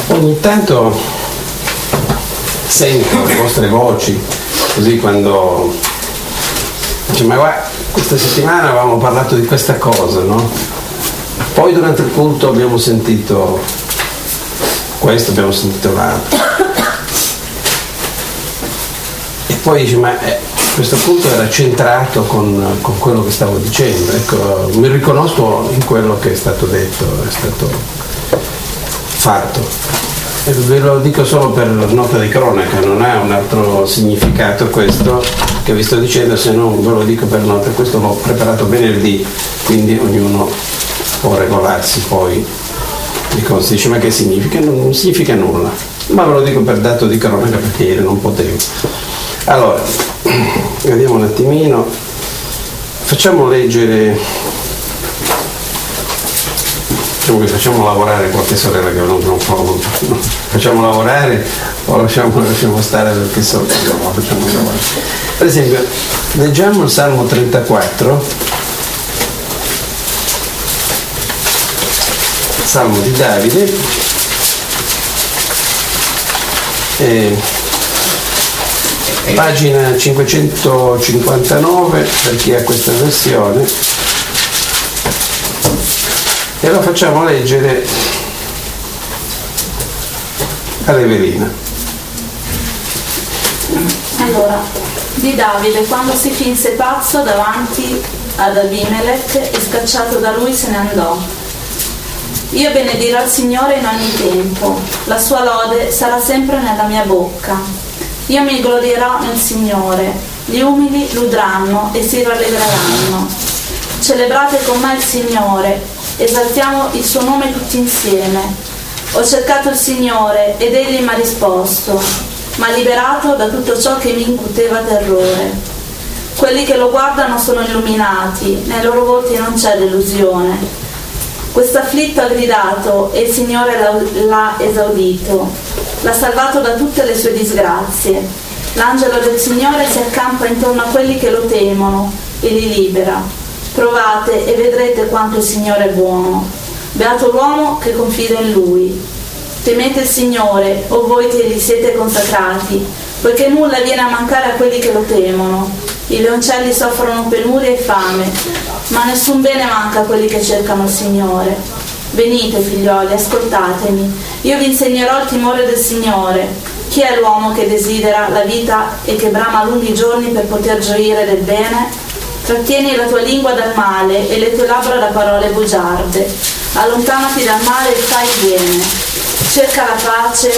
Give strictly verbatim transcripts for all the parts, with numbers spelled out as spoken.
Ogni tanto sento le vostre voci, così quando dice, ma guarda, questa settimana avevamo parlato di questa cosa, no? Poi durante il culto abbiamo sentito questo, abbiamo sentito l'altro. E poi dice, ma eh, questo culto era centrato con, con quello che stavo dicendo. Ecco, mi riconosco in quello che è stato detto, è stato fatto. E ve lo dico solo per nota di cronaca, non ha un altro significato questo che vi sto dicendo, se non ve lo dico per nota. Questo l'ho preparato venerdì, quindi ognuno può regolarsi poi di cosa. Dice, ma che significa? Non, non significa nulla, ma ve lo dico per dato di cronaca perché ieri non potevo. Allora, vediamo un attimino, facciamo leggere. Diciamo che facciamo lavorare qualche sorella che è venuta un po', no? Facciamo lavorare o lasciamo, lasciamo stare perché so che no, facciamo lavorare. Per esempio, leggiamo il Salmo trentaquattro, Salmo di Davide, e pagina cinquecentocinquantanove per chi ha questa versione. E lo facciamo leggere a Evelina. Allora, di Davide, quando si finse pazzo davanti ad Abimelech e scacciato da lui se ne andò. Io benedirò il Signore in ogni tempo, la sua lode sarà sempre nella mia bocca. Io mi glorierò nel Signore, gli umili ludranno e si rallegreranno. Celebrate con me il Signore, esaltiamo il suo nome tutti insieme. Ho cercato il Signore ed egli mi ha risposto, mi ha liberato da tutto ciò che mi incuteva terrore. Quelli che lo guardano sono illuminati, nei loro volti non c'è delusione. Quest'afflitto ha gridato e il Signore l'ha, l'ha esaudito, l'ha salvato da tutte le sue disgrazie. L'angelo del Signore si accampa intorno a quelli che lo temono e li libera. Provate e vedrete quanto il Signore è buono. Beato l'uomo che confida in Lui. Temete il Signore, o voi che gli siete consacrati, poiché nulla viene a mancare a quelli che lo temono. I leoncelli soffrono penuria e fame, ma nessun bene manca a quelli che cercano il Signore. Venite, figlioli, ascoltatemi. Io vi insegnerò il timore del Signore. Chi è l'uomo che desidera la vita e che brama lunghi giorni per poter gioire del bene? Trattieni la tua lingua dal male e le tue labbra da parole bugiarde. Allontanati dal male e fai bene. Cerca la pace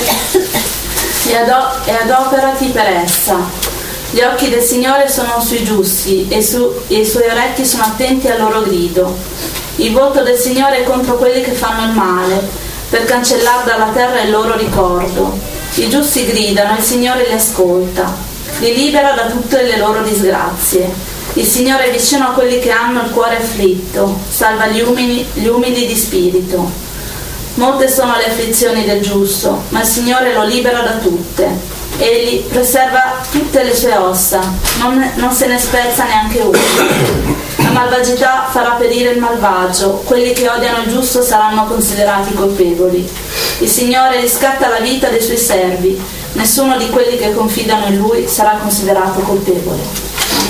e, ado- e adoperati per essa. Gli occhi del Signore sono sui giusti e, su- e i suoi orecchi sono attenti al loro grido. Il volto del Signore è contro quelli che fanno il male, per cancellare dalla terra il loro ricordo. I giusti gridano e il Signore li ascolta. Li libera da tutte le loro disgrazie. Il Signore è vicino a quelli che hanno il cuore afflitto, salva gli umili, gli umili di spirito. Molte sono le afflizioni del giusto, ma il Signore lo libera da tutte. Egli preserva tutte le sue ossa, non, non se ne spezza neanche una. La malvagità farà perire il malvagio, quelli che odiano il giusto saranno considerati colpevoli. Il Signore riscatta la vita dei suoi servi, nessuno di quelli che confidano in Lui sarà considerato colpevole.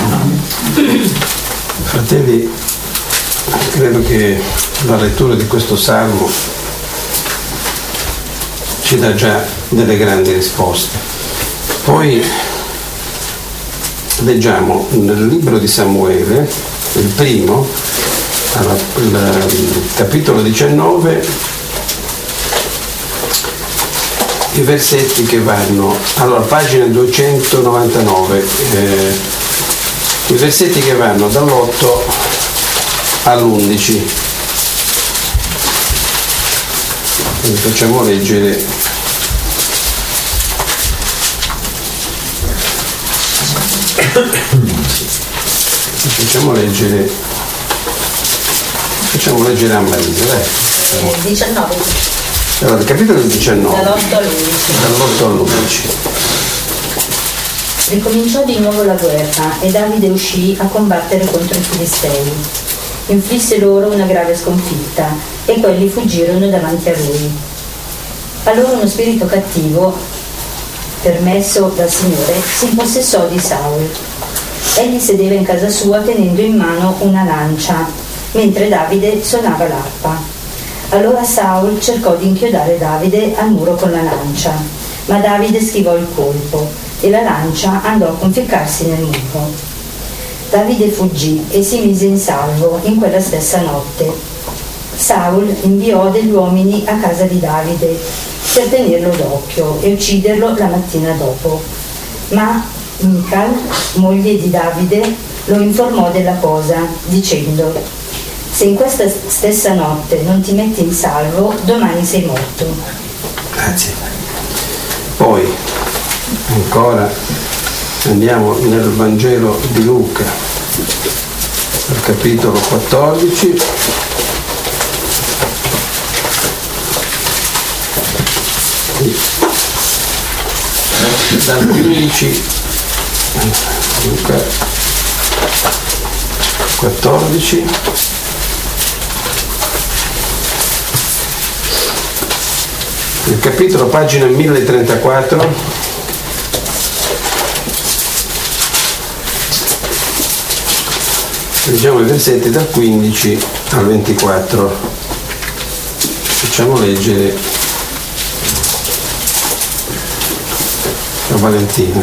Fratelli, credo che la lettura di questo Salmo ci dà già delle grandi risposte. Poi leggiamo nel libro di Samuele, il primo, il capitolo diciannove, i versetti che vanno, allora pagina duecentonovantanove, eh, i versetti che vanno dall'otto all'undici. Quindi facciamo leggere facciamo leggere facciamo leggere a Marisa, dai. Eh, diciannove. Allora, il capitolo diciannove, dall'otto all'undici. dall'otto all'undici. Ricominciò di nuovo la guerra e Davide uscì a combattere contro i Filistei. Inflisse loro una grave sconfitta e quelli fuggirono davanti a lui. Allora uno spirito cattivo, permesso dal Signore, si impossessò di Saul. Egli sedeva in casa sua tenendo in mano una lancia, mentre Davide suonava l'arpa. Allora Saul cercò di inchiodare Davide al muro con la lancia, ma Davide schivò il colpo e la lancia andò a conficcarsi nel muro. Davide fuggì e si mise in salvo in quella stessa notte. Saul inviò degli uomini a casa di Davide per tenerlo d'occhio e ucciderlo la mattina dopo. Ma Michal, moglie di Davide, lo informò della cosa, dicendo: se in questa stessa notte non ti metti in salvo, domani sei morto. Grazie. Poi ancora andiamo nel Vangelo di Luca, al capitolo quattordici. Dal quindici, Luca quattordici, il capitolo, pagina mille trentaquattro, leggiamo i versetti dal quindici al ventiquattro. Facciamo leggere a Valentina.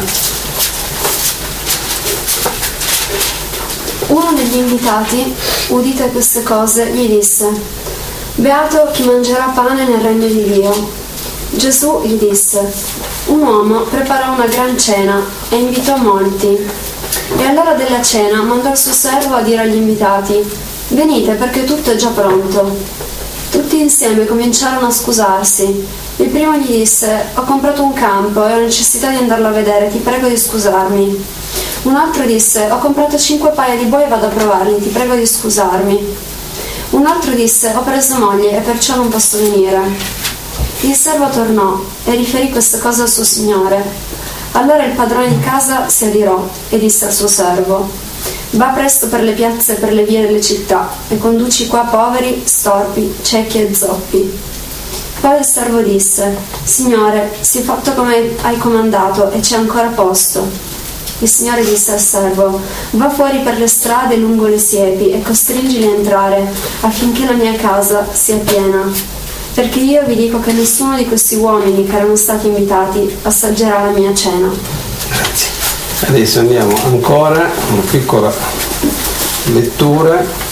Uno degli invitati, udite queste cose, gli disse: beato chi mangerà pane nel regno di Dio. Gesù gli disse: un uomo preparò una gran cena e invitò molti. E all'ora della cena mandò il suo servo a dire agli invitati: venite, perché tutto è già pronto. Tutti insieme cominciarono a scusarsi. Il primo gli disse: ho comprato un campo e ho necessità di andarlo a vedere, ti prego di scusarmi. Un altro disse: ho comprato cinque paia di buoi e vado a provarli, ti prego di scusarmi. Un altro disse: ho preso moglie e perciò non posso venire. Il servo tornò e riferì queste cose al suo signore. Allora il padrone di casa si adirò e disse al suo servo: va presto per le piazze e per le vie delle città e conduci qua poveri, storpi, ciechi e zoppi. Poi il servo disse: signore, sii fatto come hai comandato e c'è ancora posto. Il signore disse al servo: va fuori per le strade lungo le siepi e costringili a entrare affinché la mia casa sia piena, perché io vi dico che nessuno di questi uomini che erano stati invitati assaggerà la mia cena. Grazie. Adesso andiamo ancora una piccola lettura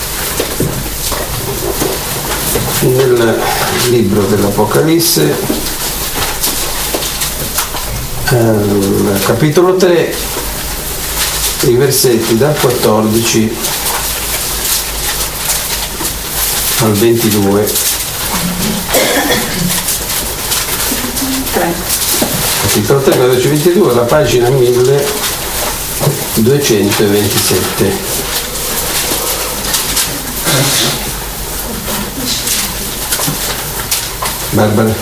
nel libro dell'Apocalisse, al capitolo tre, i versetti dal quattordici al ventidue. Capitolo tre, quattordici, ventidue, la pagina milleduecentoventisette. Barbara.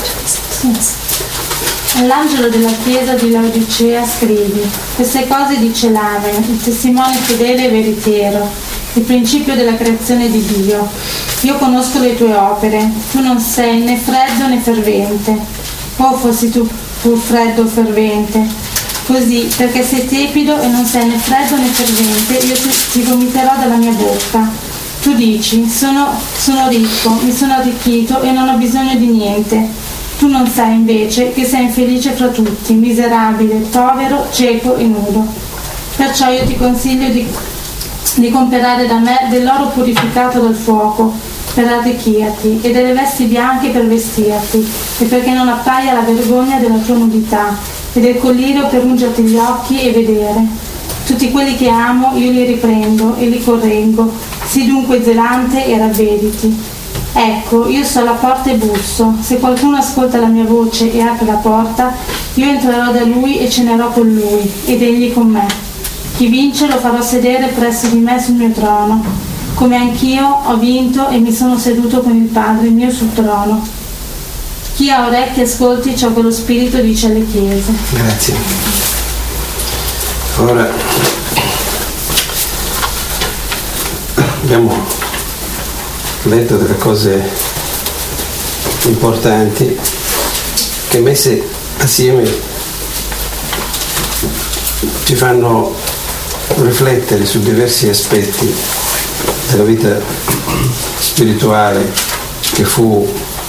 All'angelo della chiesa di Laodicea scrivi: queste cose dice l'Amen, il testimone fedele e veritiero, il principio della creazione di Dio. Io conosco le tue opere, tu non sei né freddo né fervente. Oh, fossi tu pur freddo o fervente. Così, perché sei tepido e non sei né freddo né fervente, io ti, ti vomiterò dalla mia bocca. Tu dici: sono, sono ricco, mi sono arricchito e non ho bisogno di niente. Tu non sai invece che sei infelice fra tutti, miserabile, povero, cieco e nudo. Perciò io ti consiglio di, di comprare da me dell'oro purificato dal fuoco per arricchirti e delle vesti bianche per vestirti, e perché non appaia la vergogna della tua nudità, e del collirio per ungerti gli occhi e vedere. Tutti quelli che amo io li riprendo e li correggo. Sii dunque zelante e ravvediti. Ecco, io sto alla porta e busso. Se qualcuno ascolta la mia voce e apre la porta, io entrerò da lui e cenerò con lui, ed egli con me. Chi vince lo farò sedere presso di me sul mio trono, come anch'io ho vinto e mi sono seduto con il Padre mio sul trono. Chi ha orecchi ascolti ciò che lo Spirito dice alle chiese. Grazie. Ora abbiamo letto delle cose importanti che messe assieme ci fanno riflettere su diversi aspetti della vita spirituale che fu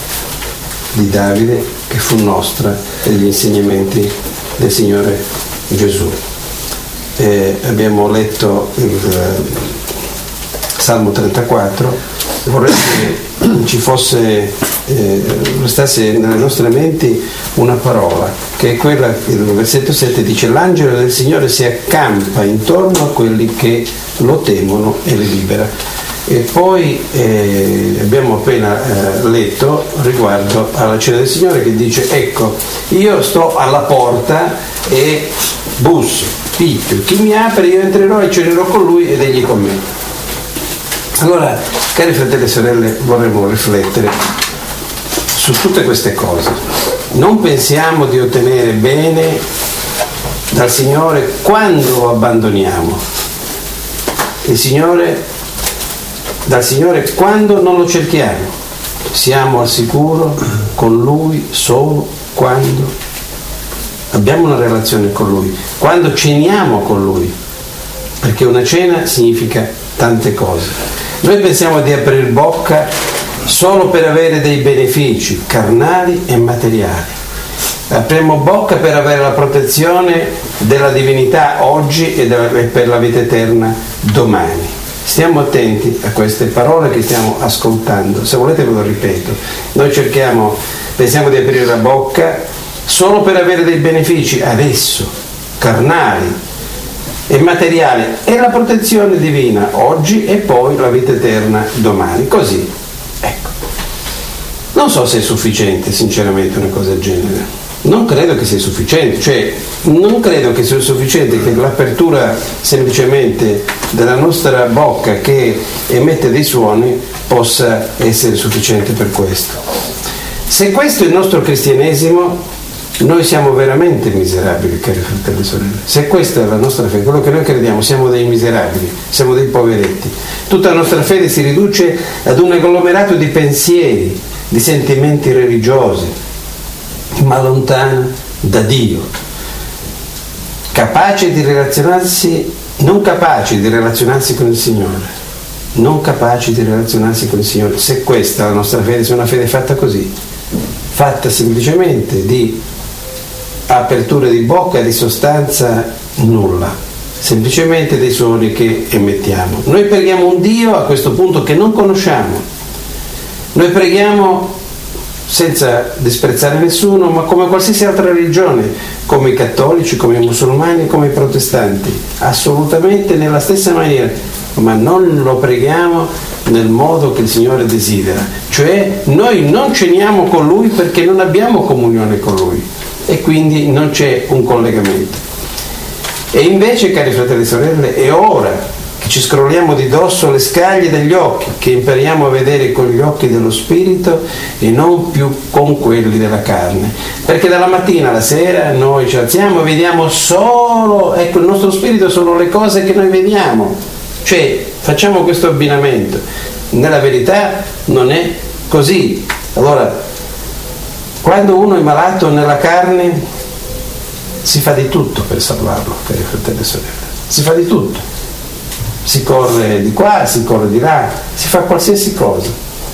di Davide, che fu nostra, e degli insegnamenti del Signore Gesù. Eh, abbiamo letto il eh, Salmo trentaquattro, vorrei che ci fosse, eh, restasse nelle nostre menti una parola, che è quella, il versetto sette dice: l'angelo del Signore si accampa intorno a quelli che lo temono e li libera. E poi eh, abbiamo appena eh, letto riguardo alla cena del Signore, che dice: ecco, io sto alla porta e busso, picchio, chi mi apre io entrerò e cenerò con lui ed egli con me. Allora, cari fratelli e sorelle, vorremmo riflettere su tutte queste cose. Non pensiamo di ottenere bene dal Signore quando lo abbandoniamo. Il Signore, dal Signore quando non lo cerchiamo. Siamo al sicuro con Lui solo quando abbiamo una relazione con Lui, quando ceniamo con Lui, perché una cena significa tante cose. Noi pensiamo di aprire bocca solo per avere dei benefici carnali e materiali. Apriamo bocca per avere la protezione della divinità oggi e per la vita eterna domani. Stiamo attenti a queste parole che stiamo ascoltando. Se volete ve lo ripeto. Noi cerchiamo, pensiamo di aprire la bocca solo per avere dei benefici adesso, carnali e materiale, e la protezione divina oggi e poi la vita eterna domani. Così, ecco. Non so se è sufficiente, sinceramente, una cosa del genere. Non credo che sia sufficiente, cioè non credo che sia sufficiente che l'apertura semplicemente della nostra bocca che emette dei suoni possa essere sufficiente per questo. Se questo è il nostro cristianesimo, noi siamo veramente miserabili, cari fratelli e sorelle. Se questa è la nostra fede, quello che noi crediamo, siamo dei miserabili, siamo dei poveretti. Tutta la nostra fede si riduce ad un agglomerato di pensieri, di sentimenti religiosi, ma lontana da Dio, capaci di relazionarsi, non capaci di relazionarsi con il Signore, non capaci di relazionarsi con il Signore. Se questa è la nostra fede, se è una fede fatta così, fatta semplicemente di aperture di bocca, di sostanza nulla, semplicemente dei suoni che emettiamo. Noi preghiamo un Dio a questo punto che non conosciamo. Noi preghiamo senza disprezzare nessuno, ma come qualsiasi altra religione, come i cattolici, come i musulmani, come i protestanti, assolutamente nella stessa maniera, ma non lo preghiamo nel modo che il Signore desidera. Cioè noi non ceniamo con Lui perché non abbiamo comunione con Lui e quindi non c'è un collegamento. E invece, cari fratelli e sorelle, è ora che ci scrolliamo di dosso le scaglie degli occhi, che impariamo a vedere con gli occhi dello Spirito e non più con quelli della carne, perché dalla mattina alla sera noi ci alziamo e vediamo solo, ecco, il nostro spirito sono le cose che noi vediamo, cioè facciamo questo abbinamento. Nella verità non è così. Allora, quando uno è malato nella carne, si fa di tutto per salvarlo, cari fratelli e sorelle, si fa di tutto, si corre di qua, si corre di là, si fa qualsiasi cosa.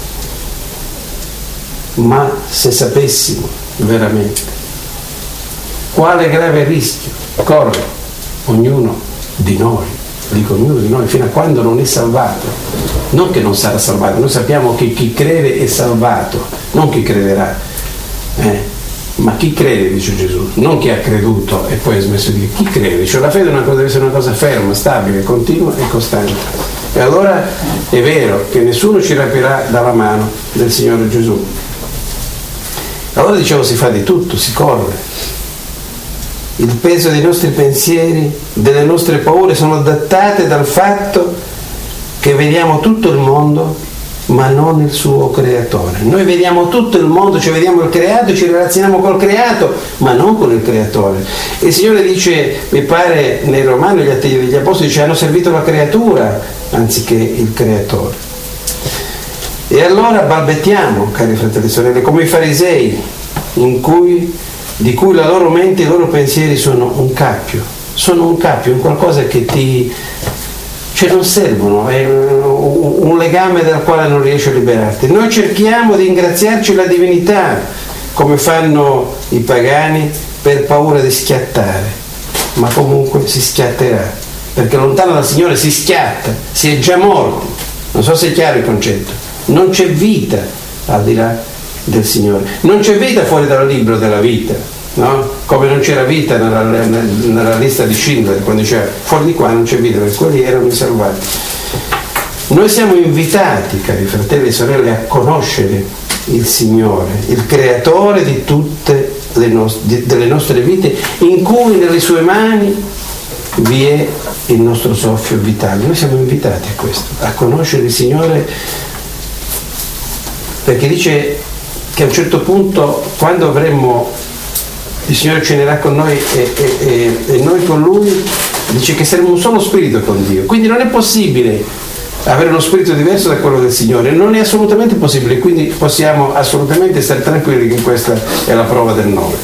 Ma se sapessimo veramente quale grave rischio corre ognuno di noi, dico ognuno di noi, fino a quando non è salvato, non che non sarà salvato, noi sappiamo che chi crede è salvato, non chi crederà, eh? Ma chi crede, dice Gesù, non chi ha creduto e poi ha smesso di dire, chi crede, cioè la fede è una cosa, deve essere una cosa ferma, stabile, continua e costante. E allora è vero che nessuno ci rapirà dalla mano del Signore Gesù. Allora dicevo, si fa di tutto, si corre. Il peso dei nostri pensieri, delle nostre paure sono dattate dal fatto che vediamo tutto il mondo ma non il suo creatore. Noi vediamo tutto il mondo, cioè vediamo il creato, ci relazioniamo col creato, ma non con il creatore. E il Signore dice, mi pare nei Romani, gli Atti degli Apostoli, dice, hanno servito la creatura anziché il creatore. E allora balbettiamo, cari fratelli e sorelle, come i farisei, in cui, di cui la loro mente e i loro pensieri sono un cappio, sono un cappio, un qualcosa che ti, cioè non servono, è un legame dal quale non riesci a liberarti. Noi cerchiamo di ingraziarci la divinità, come fanno i pagani, per paura di schiattare, ma comunque si schiatterà, perché lontano dal Signore si schiatta, si è già morti. Non so se è chiaro il concetto. Non c'è vita al di là del Signore, non c'è vita fuori dal libro della vita, no? Come non c'era vita nella, nella lista di Schindler, quando diceva fuori di qua non c'è vita, perché quelli erano i salvati. Noi siamo invitati, cari fratelli e sorelle, a conoscere il Signore, il creatore di tutte le nostre, delle nostre vite, in cui nelle sue mani vi è il nostro soffio vitale. Noi siamo invitati a questo, a conoscere il Signore, perché dice che a un certo punto, quando avremmo, il Signore cenerà con noi e, e, e, e noi con Lui, dice che saremo un solo spirito con Dio. Quindi non è possibile avere uno spirito diverso da quello del Signore, non è assolutamente possibile, quindi possiamo assolutamente stare tranquilli che questa è la prova del nove.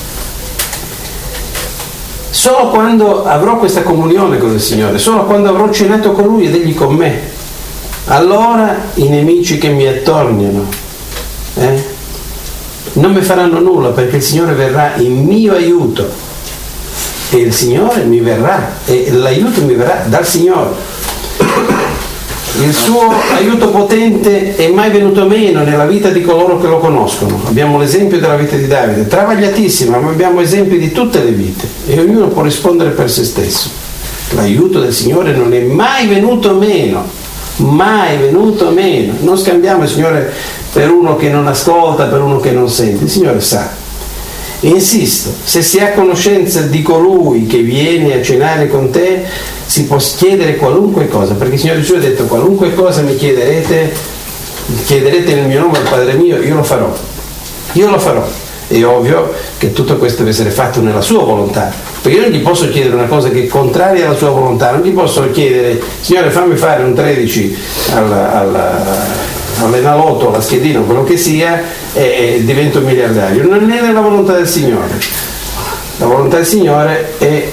Solo quando avrò questa comunione con il Signore, solo quando avrò cenato con Lui ed Egli con me, allora i nemici che mi attorniano eh, non mi faranno nulla, perché il Signore verrà in mio aiuto e il Signore mi verrà e l'aiuto mi verrà dal Signore. Il suo aiuto potente è mai venuto meno nella vita di coloro che lo conoscono. Abbiamo l'esempio della vita di Davide, travagliatissima, ma abbiamo esempi di tutte le vite e ognuno può rispondere per se stesso. L'aiuto del Signore non è mai venuto meno, mai venuto meno. Non scambiamo il Signore per uno che non ascolta, per uno che non sente. Il Signore sa. E insisto, se si ha conoscenza di colui che viene a cenare con te, si può chiedere qualunque cosa, perché il Signore Gesù ha detto: qualunque cosa mi chiederete, chiederete nel mio nome al Padre mio, io lo farò. Io lo farò. È ovvio che tutto questo deve essere fatto nella sua volontà, perché io non gli posso chiedere una cosa che è contraria alla sua volontà, non gli posso chiedere: Signore, fammi fare un tredici alla, alla all'enalotto, alla schedina, quello che sia, e, e divento miliardario. Non è nella volontà del Signore. La volontà del Signore è,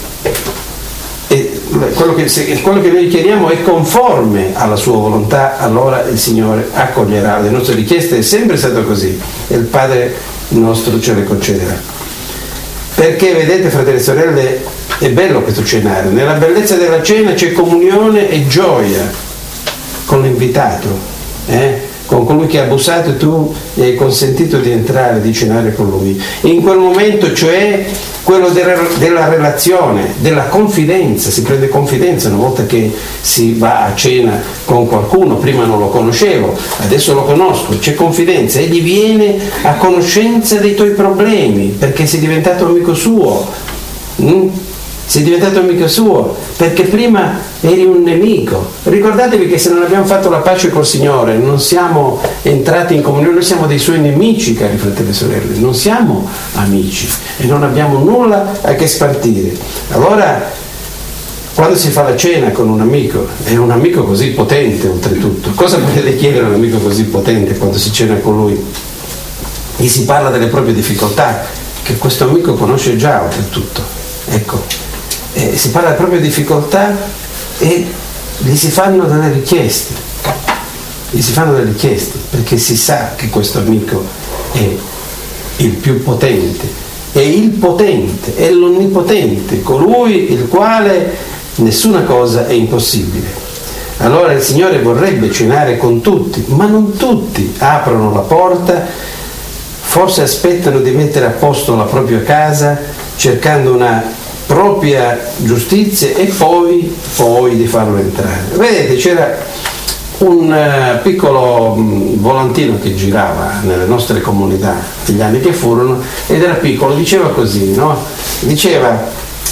è quello, che, se, quello che noi chiediamo è conforme alla sua volontà, allora il Signore accoglierà le nostre richieste. È sempre stato così e il Padre nostro ce le concederà. Perché vedete, fratelli e sorelle, è bello questo cenare. Nella bellezza della cena c'è comunione e gioia con l'invitato. Eh? Con colui che ha bussato e tu gli hai consentito di entrare, di cenare con lui. E in quel momento, cioè quello della, della relazione, della confidenza, si prende confidenza una volta che si va a cena con qualcuno. Prima non lo conoscevo, adesso lo conosco, c'è confidenza, egli viene a conoscenza dei tuoi problemi perché sei diventato amico suo. Mm? Sei diventato amico suo perché prima eri un nemico. Ricordatevi che se non abbiamo fatto la pace col Signore, non siamo entrati in comunione, noi siamo dei suoi nemici, cari fratelli e sorelle, non siamo amici e non abbiamo nulla a che spartire. Allora, quando si fa la cena con un amico, è un amico così potente oltretutto, cosa potete chiedere a un amico così potente quando si cena con lui? Gli si parla delle proprie difficoltà, che questo amico conosce già oltretutto. Ecco. Eh, si parla delle proprie difficoltà e gli si fanno delle richieste, gli si fanno delle richieste perché si sa che questo amico è il più potente, è il potente, è l'onnipotente, colui il quale nessuna cosa è impossibile. Allora il Signore vorrebbe cenare con tutti, ma non tutti aprono la porta, forse aspettano di mettere a posto la propria casa cercando una propria giustizia e poi, poi di farlo entrare. Vedete, c'era un uh, piccolo um, volantino che girava nelle nostre comunità negli anni che furono, ed era piccolo, diceva così, no? Diceva: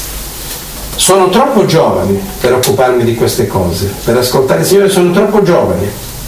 sono troppo giovane per occuparmi di queste cose, per ascoltare il Signore, sono troppo giovane.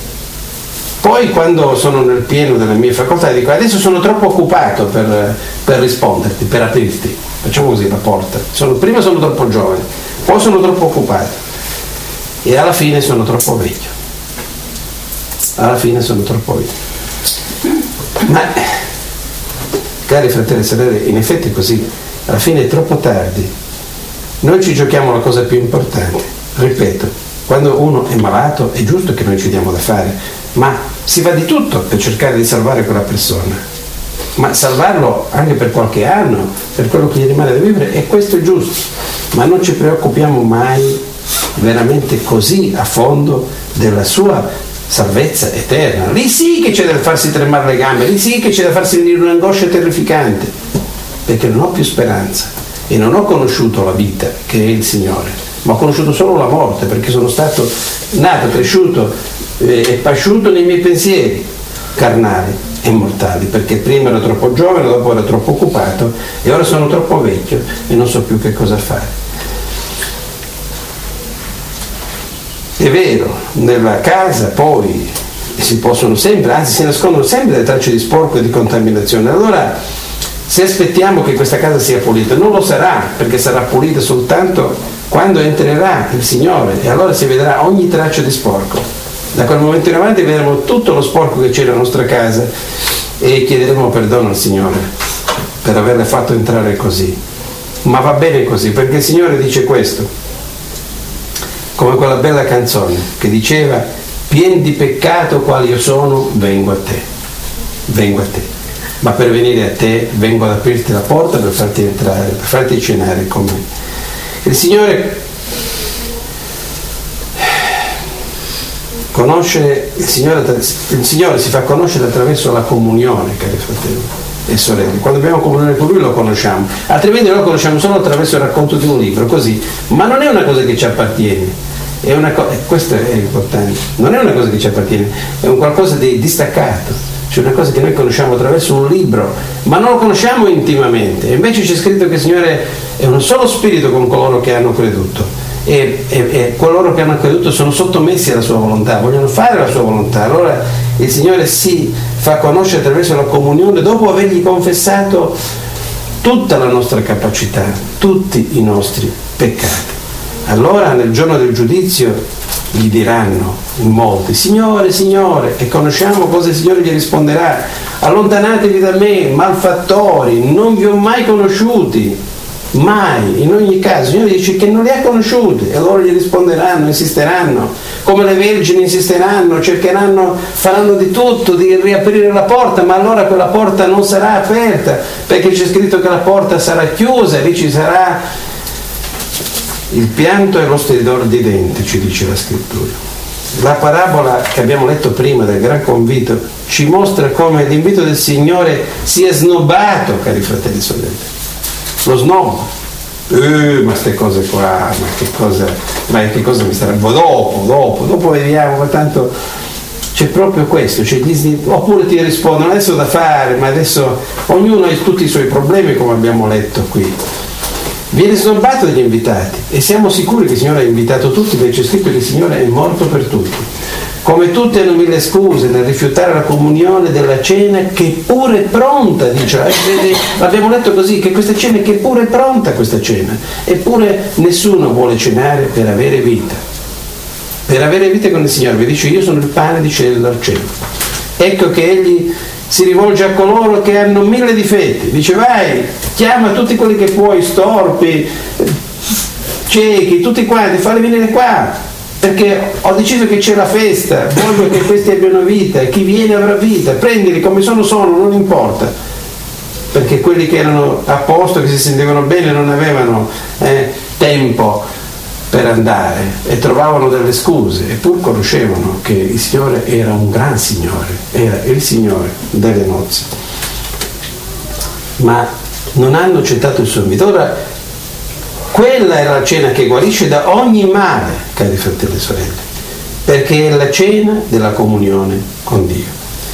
Poi quando sono nel pieno delle mie facoltà dico: adesso sono troppo occupato per, per risponderti, per aprirti. Facciamo così la porta. Sono, prima sono troppo giovane, poi sono troppo occupato e alla fine sono troppo vecchio. Alla fine sono troppo vecchio. Ma Cari fratelli e sorelle, in effetti è così, alla fine è troppo tardi. Noi ci giochiamo la cosa più importante. Ripeto, quando uno è malato è giusto che noi ci diamo da fare, ma si fa di tutto per cercare di salvare quella persona, ma salvarlo anche per qualche anno, per quello che gli rimane da vivere, e questo è giusto, ma non ci preoccupiamo mai veramente così a fondo della sua salvezza eterna. Lì sì che c'è da farsi tremare le gambe, lì sì che c'è da farsi venire un'angoscia terrificante, perché non ho più speranza e non ho conosciuto la vita che è il Signore, ma ho conosciuto solo la morte, perché sono stato nato, cresciuto eh, e pasciuto nei miei pensieri carnali e mortali, perché prima ero troppo giovane, dopo ero troppo occupato e ora sono troppo vecchio e non so più che cosa fare. È vero, nella casa poi si possono sempre, anzi si nascondono sempre delle tracce di sporco e di contaminazione. Allora, se aspettiamo che questa casa sia pulita, non lo sarà, perché sarà pulita soltanto quando entrerà il Signore, e allora si vedrà ogni traccia di sporco. Da quel momento in avanti vedremo tutto lo sporco che c'è nella nostra casa e chiederemo perdono al Signore per averle fatto entrare così. Ma va bene così, perché il Signore dice questo, come quella bella canzone che diceva: pien di peccato qual io sono, vengo a te, vengo a te, ma per venire a te vengo ad aprirti la porta per farti entrare, per farti cenare con me. Il Signore conosce, il Signore, il Signore si fa conoscere attraverso la comunione, cari fratelli e sorelle. Quando abbiamo comunione con Lui lo conosciamo, altrimenti noi lo conosciamo solo attraverso il racconto di un libro, così. Ma non è una cosa che ci appartiene, è una co- questo è importante, non è una cosa che ci appartiene, è un qualcosa di distaccato, cioè una cosa che noi conosciamo attraverso un libro, ma non lo conosciamo intimamente. E invece c'è scritto che il Signore è uno solo spirito con coloro che hanno creduto, e, e, e coloro che hanno creduto sono sottomessi alla sua volontà, vogliono fare la sua volontà. Allora il Signore si fa conoscere attraverso la comunione dopo avergli confessato tutta la nostra capacità, tutti i nostri peccati. Allora nel giorno del giudizio gli diranno in molti: Signore, Signore, e conosciamo cosa il Signore gli risponderà: allontanatevi da me, malfattori, non vi ho mai conosciuti, mai. In ogni caso il Signore dice che non li ha conosciuti, e loro gli risponderanno, insisteranno, come le vergini insisteranno, cercheranno, faranno di tutto di riaprire la porta, ma allora quella porta non sarà aperta, perché c'è scritto che la porta sarà chiusa, e lì ci sarà il pianto e lo stridore di denti, ci dice la Scrittura. La parabola che abbiamo letto prima del gran convito ci mostra come l'invito del Signore sia snobbato, cari fratelli e sorelle. Lo snob. Eh, ma queste cose qua, ma che cosa, ma che cosa mi sarebbe? Dopo, dopo, dopo vediamo, ma tanto c'è proprio questo, cioè, oppure ti rispondono: adesso da fare, ma adesso ognuno ha tutti i suoi problemi, come abbiamo letto qui. Viene snobbato dagli invitati, e siamo sicuri che il Signore ha invitato tutti, perché c'è scritto che il Signore è morto per tutti. Come tutti hanno mille scuse nel rifiutare la comunione della cena che pure è pronta, dice. Abbiamo letto così, che questa cena, che pure è pronta questa cena, eppure nessuno vuole cenare per avere vita. Per avere vita con il Signore, vi dice: io sono il pane di cielo dal cielo. Ecco che Egli si rivolge a coloro che hanno mille difetti, dice: vai, chiama tutti quelli che puoi, storpi, ciechi, tutti quanti, falli venire qua, perché ho deciso che c'è la festa, voglio che questi abbiano vita, e chi viene avrà vita, prendili come sono sono, non importa, perché quelli che erano a posto, che si sentivano bene, non avevano eh, tempo per andare e trovavano delle scuse, eppur conoscevano che il Signore era un gran Signore, era il Signore delle nozze, ma non hanno accettato il suo invito. Ora, quella è la cena che guarisce da ogni male, cari fratelli e sorelle, perché è la cena della comunione con Dio.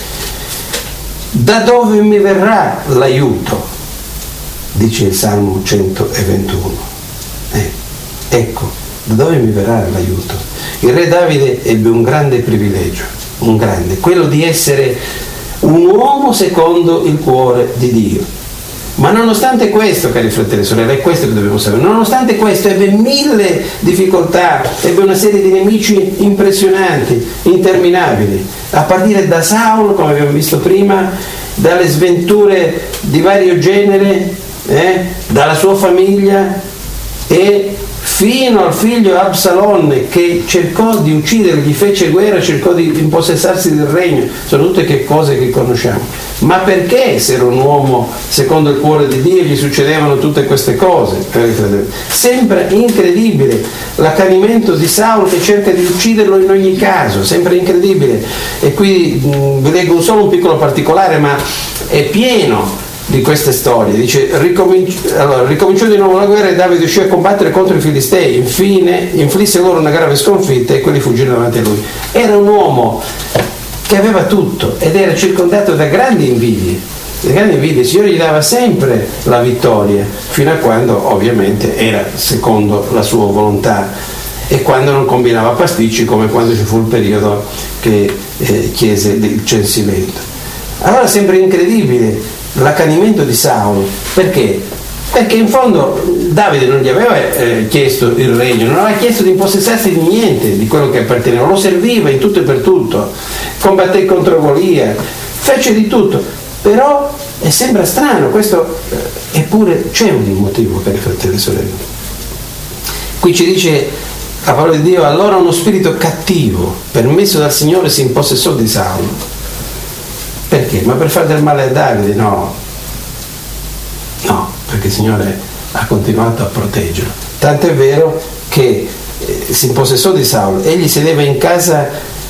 Da dove mi verrà l'aiuto? Dice il Salmo centoventuno. Eh, ecco, da dove mi verrà l'aiuto? Il re Davide ebbe un grande privilegio, un grande, quello di essere un uomo secondo il cuore di Dio. Ma nonostante questo, cari fratelli e sorelle, è questo che dobbiamo sapere, nonostante questo ebbe mille difficoltà, ebbe una serie di nemici impressionanti, interminabili, a partire da Saulo, come abbiamo visto prima, dalle sventure di vario genere, eh, dalla sua famiglia, e fino al figlio Absalom che cercò di uccidere, gli fece guerra, cercò di impossessarsi del regno. Sono tutte che cose che conosciamo. Ma perché, se era un uomo secondo il cuore di Dio, gli succedevano tutte queste cose? Sembra incredibile l'accanimento di Saulo che cerca di ucciderlo in ogni caso, sembra incredibile. E qui mh, vi leggo solo un piccolo particolare, ma è pieno di queste storie. Dice: ricominci- allora, ricominciò di nuovo la guerra e Davide uscì a combattere contro i Filistei, infine inflisse loro una grave sconfitta e quelli fuggirono davanti a lui. Era un uomo che aveva tutto ed era circondato da grandi invidie, da grandi invidie. Il Signore gli dava sempre la vittoria, fino a quando ovviamente era secondo la sua volontà e quando non combinava pasticci, come quando ci fu il periodo che eh, chiese il censimento. Allora sembra incredibile l'accanimento di Saulo. Perché? Perché in fondo Davide non gli aveva eh, chiesto il regno, non aveva chiesto di impossessarsi di niente di quello che apparteneva, lo serviva in tutto e per tutto, combatté contro Golia, fece di tutto. Però e sembra strano questo, eh, eppure c'è un motivo, cari fratelli e sorelle. Qui ci dice la parola di Dio: allora uno spirito cattivo permesso dal Signore si impossessò di Saulo. Perché? Ma per fare del male a Davide? No, no, perché il Signore ha continuato a proteggerlo. Tant'è vero che eh, si impossessò di Saulo. Egli sedeva in casa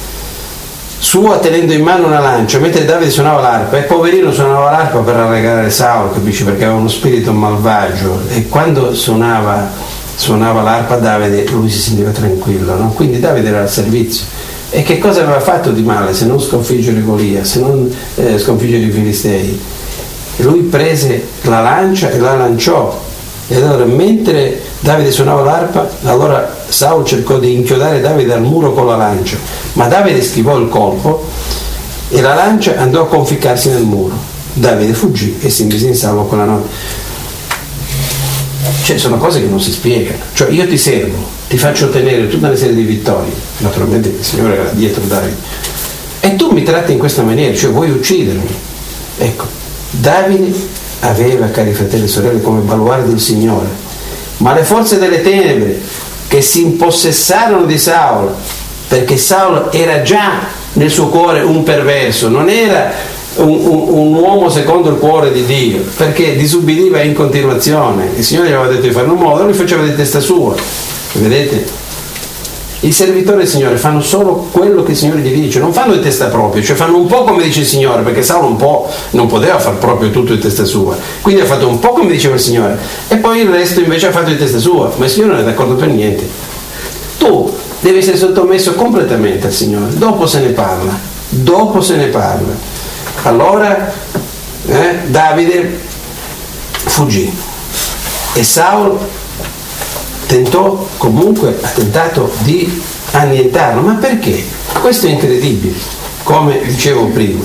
sua tenendo in mano una lancia, mentre Davide suonava l'arpa, e poverino suonava l'arpa per rallegrare Saulo, capisci? Perché aveva uno spirito malvagio, e quando suonava, suonava l'arpa Davide, lui si sentiva tranquillo, no? Quindi Davide era al servizio. E che cosa aveva fatto di male se non sconfiggere Golia, se non eh, sconfiggere i Filistei? Lui prese la lancia e la lanciò. E allora, mentre Davide suonava l'arpa, allora Saulo cercò di inchiodare Davide al muro con la lancia, ma Davide schivò il colpo e la lancia andò a conficcarsi nel muro. Davide fuggì e si mise in salvo quella notte. Cioè, sono cose che non si spiegano. Cioè, io ti servo, ti faccio ottenere tutta una serie di vittorie, naturalmente il Signore era dietro Davide, e tu mi tratti in questa maniera, cioè vuoi uccidermi. Ecco, Davide aveva, cari fratelli e sorelle, come baluardo il Signore, ma le forze delle tenebre che si impossessarono di Saulo, perché Saulo era già nel suo cuore un perverso, non era Un, un, un uomo secondo il cuore di Dio, perché disubbidiva in continuazione. Il Signore gli aveva detto di fare un modo, lui faceva di testa sua. Vedete? I servitori del Signore fanno solo quello che il Signore gli dice, non fanno di testa propria, cioè fanno un po' come dice il Signore, perché Saulo un po' non poteva far proprio tutto di testa sua, quindi ha fatto un po' come diceva il Signore, e poi il resto invece ha fatto di testa sua, ma il Signore non è d'accordo per niente. Tu devi essere sottomesso completamente al Signore, dopo se ne parla, dopo se ne parla. Allora eh, Davide fuggì e Saulo tentò, comunque ha tentato di annientarlo. Ma perché? Questo è incredibile, come dicevo prima.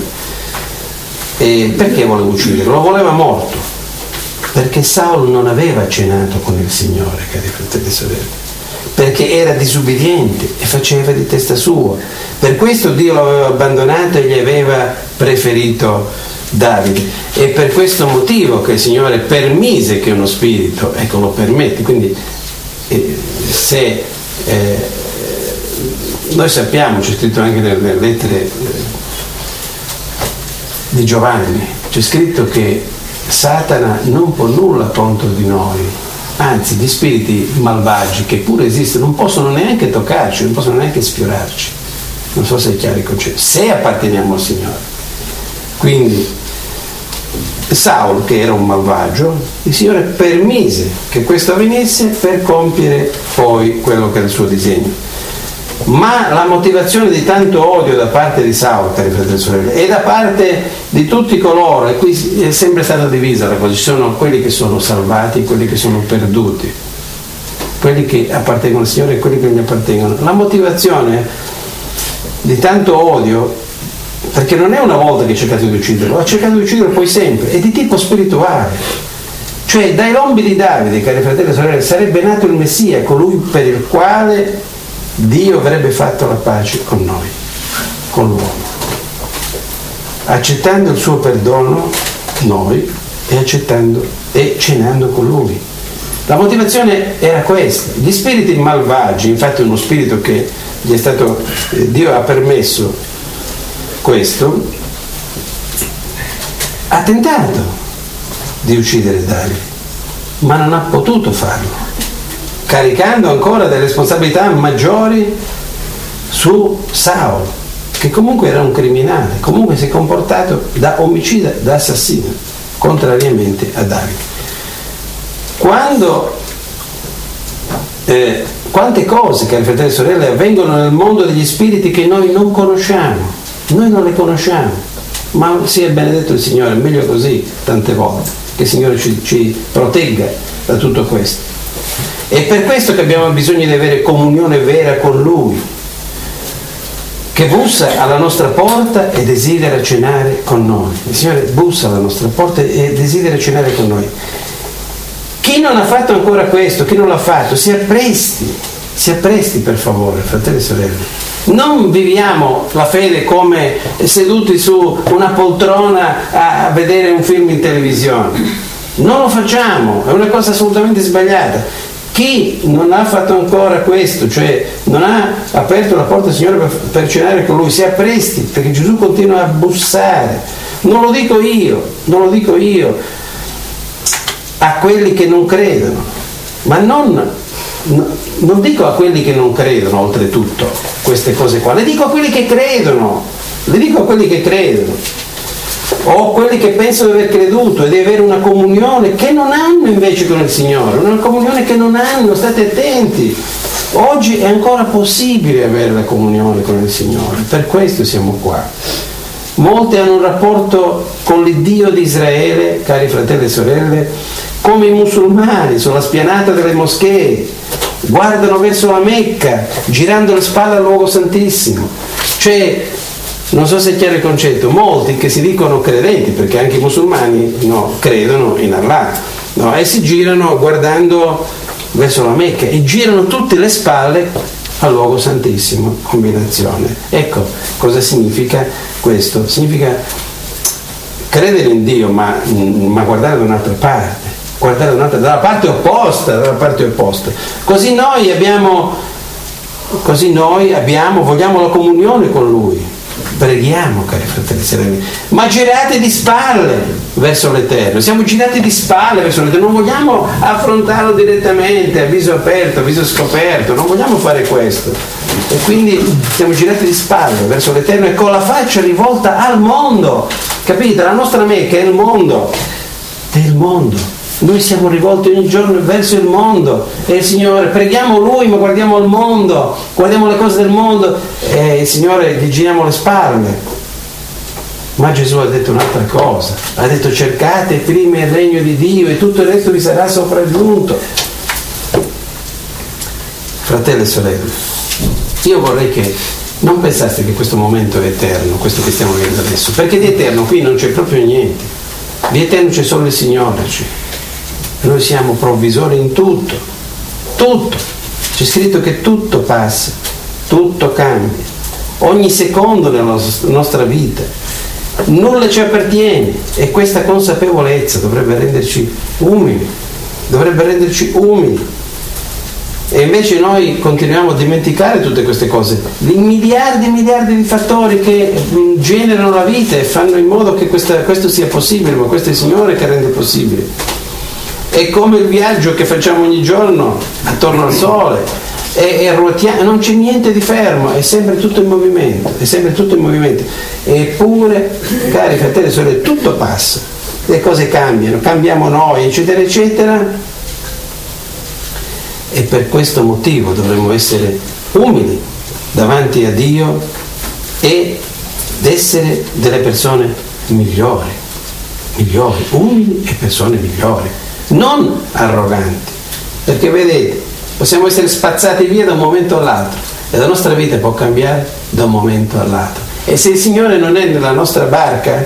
E perché voleva ucciderlo? Lo voleva morto, perché Saulo non aveva cenato con il Signore, cari fratelli e sorelle, perché era disubbidiente e faceva di testa sua. Per questo Dio lo aveva abbandonato e gli aveva preferito Davide. E per questo motivo che il Signore permise che uno spirito, ecco, lo permette. Quindi eh, se eh, noi sappiamo, c'è scritto anche nelle lettere eh, di Giovanni, c'è scritto che Satana non può nulla contro di noi, anzi gli spiriti malvagi, che pure esistono, non possono neanche toccarci, non possono neanche sfiorarci. Non so se è chiaro il concetto, se apparteniamo al Signore. Quindi Saulo, che era un malvagio, il Signore permise che questo avvenisse per compiere poi quello che era il suo disegno. Ma la motivazione di tanto odio da parte di Saulo, cari fratelli e sorelle, e da parte di tutti coloro, e qui è sempre stata divisa la cosa, ci sono quelli che sono salvati e quelli che sono perduti, quelli che appartengono al Signore e quelli che non gli appartengono. La motivazione di tanto odio, perché non è una volta che ha cercato di ucciderlo, ha cercato di ucciderlo poi sempre, è di tipo spirituale. Cioè, dai lombi di Davide, cari fratelli e sorelle, sarebbe nato il Messia, colui per il quale Dio avrebbe fatto la pace con noi, con l'uomo. accettando il suo perdono, noi, e accettando e cenando con lui. La motivazione era questa. Gli spiriti malvagi, infatti uno spirito che gli è stato, eh, Dio ha permesso questo, ha tentato di uccidere Davide, ma non ha potuto farlo, caricando ancora delle responsabilità maggiori su Saul, che comunque era un criminale, comunque si è comportato da omicida, da assassino, contrariamente a Davide. Quando eh, quante cose, cari fratelli e sorelle, avvengono nel mondo degli spiriti che noi non conosciamo, noi non le conosciamo, ma sia benedetto il Signore, è meglio così tante volte, che il Signore ci, ci protegga da tutto questo. È per questo che abbiamo bisogno di avere comunione vera con Lui, che bussa alla nostra porta e desidera cenare con noi. Il Signore bussa alla nostra porta e desidera cenare con noi. Chi non ha fatto ancora questo, chi non l'ha fatto, si appresti, si appresti per favore, fratelli e sorelle. Non viviamo la fede come seduti su una poltrona a vedere un film in televisione. Non lo facciamo, è una cosa assolutamente sbagliata. Chi non ha fatto ancora questo, cioè non ha aperto la porta al Signore per, per cenare con Lui, si appresti, perché Gesù continua a bussare. Non lo dico io, non lo dico io a quelli che non credono, ma non, non dico a quelli che non credono oltretutto queste cose qua, le dico a quelli che credono, le dico a quelli che credono, o quelli che pensano di aver creduto e di avere una comunione che non hanno invece con il Signore, una comunione che non hanno, state attenti. Oggi è ancora possibile avere la comunione con il Signore, per questo siamo qua. Molti hanno un rapporto con l'Iddio di Israele, cari fratelli e sorelle, come i musulmani sulla spianata delle moschee, guardano verso la Mecca, girando le spalle al luogo santissimo. Cioè, non so se è chiaro il concetto, molti che si dicono credenti, perché anche i musulmani no, credono in Allah, no, e si girano guardando verso la Mecca e girano tutte le spalle al luogo santissimo, combinazione. Ecco cosa significa questo, significa credere in Dio, ma, ma guardare da un'altra parte, guardare da un'altra, dalla parte opposta, dalla parte opposta. Così noi abbiamo, così noi abbiamo, vogliamo la comunione con Lui. Preghiamo, cari fratelli e sorelle, ma girate di spalle verso l'Eterno. Siamo girati di spalle verso l'Eterno, non vogliamo affrontarlo direttamente a viso aperto, a viso scoperto, non vogliamo fare questo. E quindi siamo girati di spalle verso l'Eterno e con la faccia rivolta al mondo. Capite? La nostra Mecca è il mondo, è il mondo. Noi siamo rivolti ogni giorno verso il mondo e il Signore, preghiamo Lui ma guardiamo il mondo, guardiamo le cose del mondo e il Signore gli giriamo le spalle. Ma Gesù ha detto un'altra cosa, ha detto cercate prima il regno di Dio e tutto il resto vi sarà sopraggiunto. Fratelli e sorelle, io vorrei che non pensaste che questo momento è eterno, questo che stiamo vivendo adesso, perché di eterno qui non c'è proprio niente, di eterno c'è solo il Signore. Noi siamo provvisori in tutto, tutto. C'è scritto che tutto passa, tutto cambia, ogni secondo nella nostra vita. Nulla ci appartiene e questa consapevolezza dovrebbe renderci umili, dovrebbe renderci umili. E invece noi continuiamo a dimenticare tutte queste cose, i miliardi e miliardi di fattori che generano la vita e fanno in modo che questa, questo sia possibile, ma questo è il Signore che rende possibile. È come il viaggio che facciamo ogni giorno attorno al sole e, e ruotiamo, non c'è niente di fermo, è sempre tutto in movimento, è sempre tutto in movimento. Eppure, cari fratelli e sorelle, tutto passa, le cose cambiano, cambiamo noi, eccetera, eccetera. E per questo motivo dovremmo essere umili davanti a Dio ed essere delle persone migliori, migliori, umili e persone migliori. Non arroganti, perché vedete, possiamo essere spazzati via da un momento all'altro e la nostra vita può cambiare da un momento all'altro. E se il Signore non è nella nostra barca,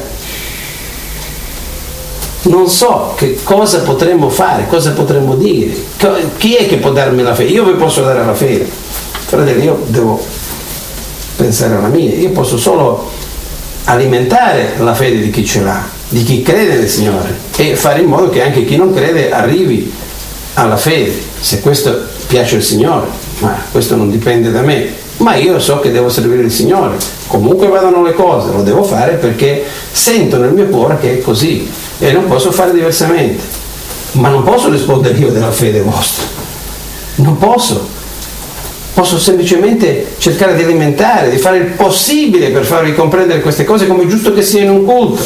non so che cosa potremmo fare, cosa potremmo dire. Chi è che può darmi la fede? Io vi posso dare la fede, fratelli, io devo pensare alla mia, io posso solo alimentare la fede di chi ce l'ha, di chi crede nel Signore, e fare in modo che anche chi non crede arrivi alla fede, se questo piace al Signore. Ma questo non dipende da me, ma io so che devo servire il Signore, comunque vadano le cose, lo devo fare perché sento nel mio cuore che è così e non posso fare diversamente. Ma non posso rispondere io della fede vostra, non posso, posso semplicemente cercare di alimentare, di fare il possibile per farvi comprendere queste cose, come è giusto che sia in un culto.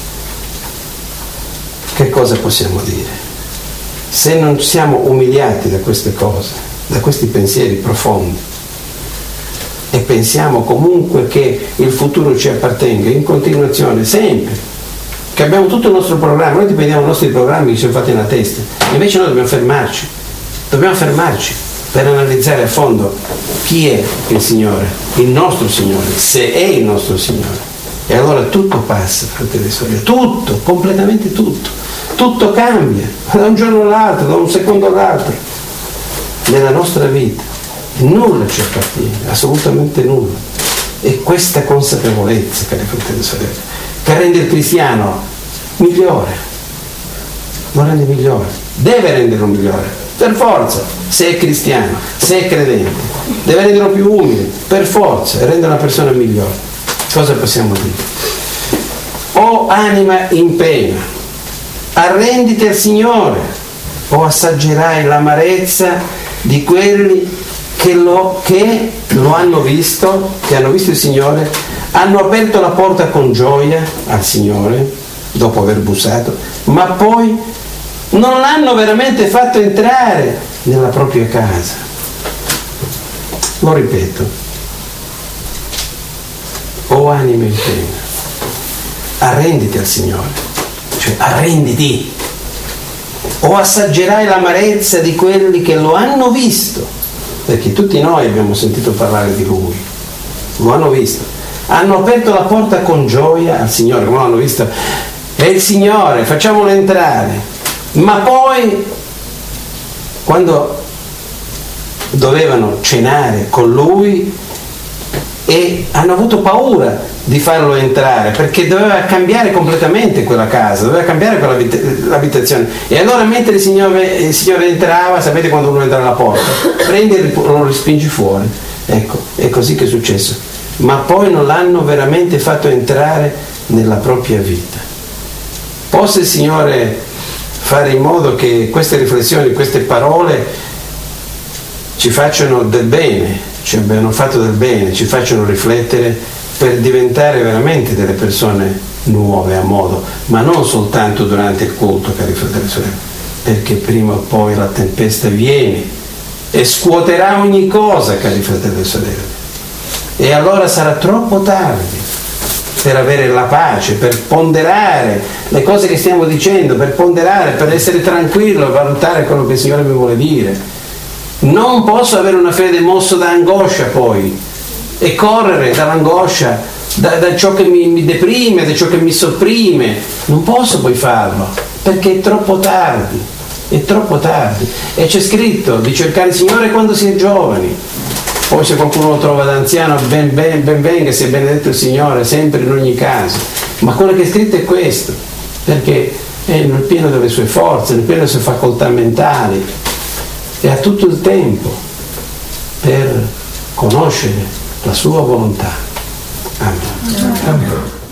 Che cosa possiamo dire? Se non siamo umiliati da queste cose, da questi pensieri profondi, e pensiamo comunque che il futuro ci appartenga in continuazione, sempre, che abbiamo tutto il nostro programma, noi dipendiamo dai nostri programmi che ci sono fatti nella testa, invece noi dobbiamo fermarci, dobbiamo fermarci per analizzare a fondo chi è il Signore, il nostro Signore, se è il nostro Signore. E allora tutto passa, fratelli e sorelle, tutto, completamente tutto, tutto cambia, da un giorno all'altro, da un secondo all'altro, nella nostra vita. Nulla ci appartiene, assolutamente nulla. E questa consapevolezza, cari fratelli e sorelle, che rende il cristiano migliore, lo rende migliore, deve renderlo migliore, per forza, se è cristiano, se è credente, deve renderlo più umile, per forza, e rendere una persona migliore. Cosa possiamo dire? O anima in pena, arrenditi al Signore, o assaggerai l'amarezza di quelli che lo, che lo hanno visto, che hanno visto il Signore, hanno aperto la porta con gioia al Signore, dopo aver bussato, ma poi non l'hanno veramente fatto entrare nella propria casa. Lo ripeto. O anima in pena, arrenditi al Signore, cioè arrenditi, o assaggerai l'amarezza di quelli che lo hanno visto, perché tutti noi abbiamo sentito parlare di Lui, lo hanno visto, hanno aperto la porta con gioia al Signore, come l'hanno visto, è il Signore, facciamolo entrare, ma poi quando dovevano cenare con Lui, e hanno avuto paura di farlo entrare perché doveva cambiare completamente quella casa, doveva cambiare quell'abitazione, e allora mentre il Signore, il Signore entrava, sapete quando uno entra alla porta, prendi e lo respingi fuori, ecco, è così che è successo, ma poi non l'hanno veramente fatto entrare nella propria vita. Possa il Signore fare in modo che queste riflessioni, queste parole ci facciano del bene, ci abbiano fatto del bene, ci facciano riflettere per diventare veramente delle persone nuove a modo, ma non soltanto durante il culto, cari fratelli e sorelle, perché prima o poi la tempesta viene e scuoterà ogni cosa, cari fratelli e sorelle, e allora sarà troppo tardi per avere la pace, per ponderare le cose che stiamo dicendo, per ponderare, per essere tranquillo, valutare quello che il Signore mi vuole dire. Non posso avere una fede mossa da angoscia poi e correre dall'angoscia, da, da ciò che mi, mi deprime, da ciò che mi sopprime. Non posso poi farlo perché è troppo tardi, è troppo tardi. E c'è scritto di cercare il Signore quando si è giovani. Poi se qualcuno lo trova da anziano, ben, ben, ben venga, sia benedetto il Signore, sempre in ogni caso. Ma quello che è scritto è questo, perché è nel pieno delle sue forze, nel pieno delle sue facoltà mentali, e ha tutto il tempo per conoscere la sua volontà. Amen. Amen.